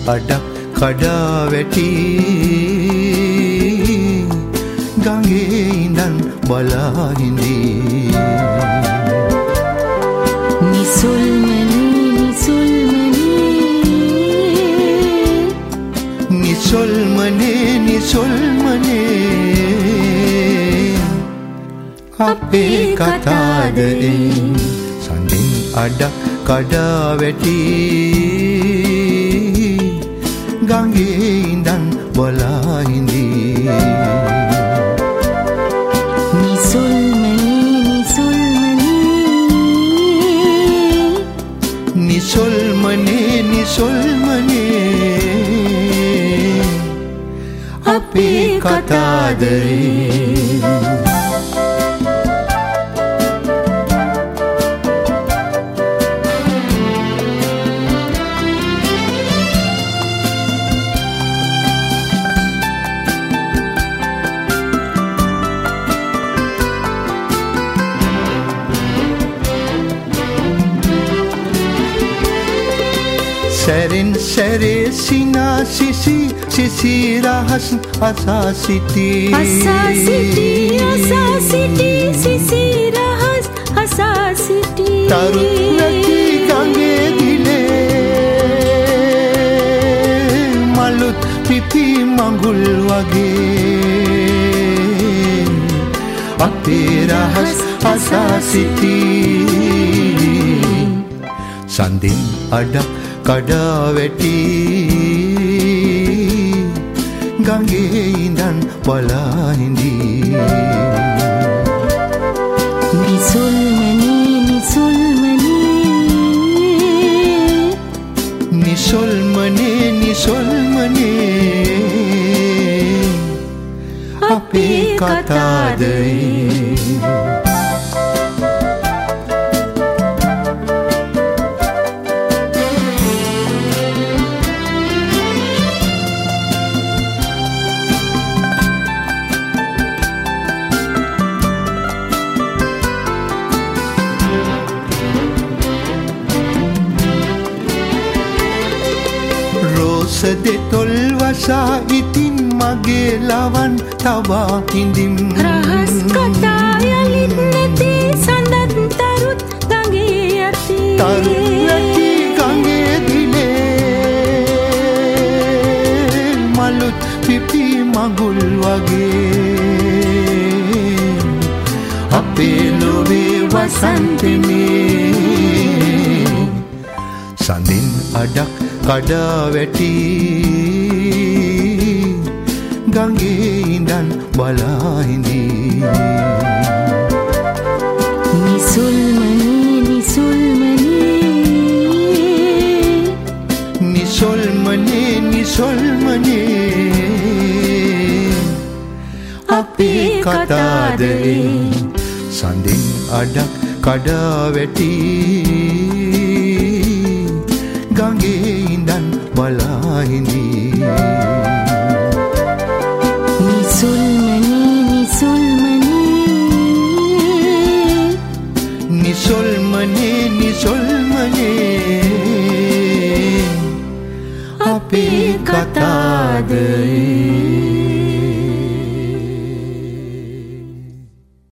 අඩක් කඩා වැටි ගඟේ ඉඳන් බලා හිඳී නිසොල්මනේ අපේ කතාදරේ සඳින් අඩක් කඩා වැටි ගඟේ ඉඳන් බලා හිඳී නිසොල්මනේ අපේ කතාදරේ සැරෙන් සැරේ සිනා සිසි රහස් අසා සිටී තරුත් නැති ගඟේ දිලේ මලුත් පිපි මඟුල් වගේ අපේ රහස් අසා සිටී සඳින් අඩක් කඩා වැටි ගඟේ ඉඳන් බලා හිඳී නිසොල්මනේ අපේ කතාදරේ දෙතොල් වසා ඉතින් මගේ ලවන් තබා හිඳිම් රහස් කතා යලිත් නැති සඳත් තරුත් ගඟේ යති තරුත් නැති ගඟේ දිලේ මලුත් පිපි මඟුල් වගේ අපේ ලොවේ වසන්තනේ සඳින් අඩක් කඩා වැටි ගඟේ ඉඳන් බලා හිඳී නිසොල්මනේ අපේ කතාදරේ සඳින් අඩක් කඩා වැටි ගඟේ ඉඳන් බලා හිඳී නිසොල්මනේ අපේ කතාදරේ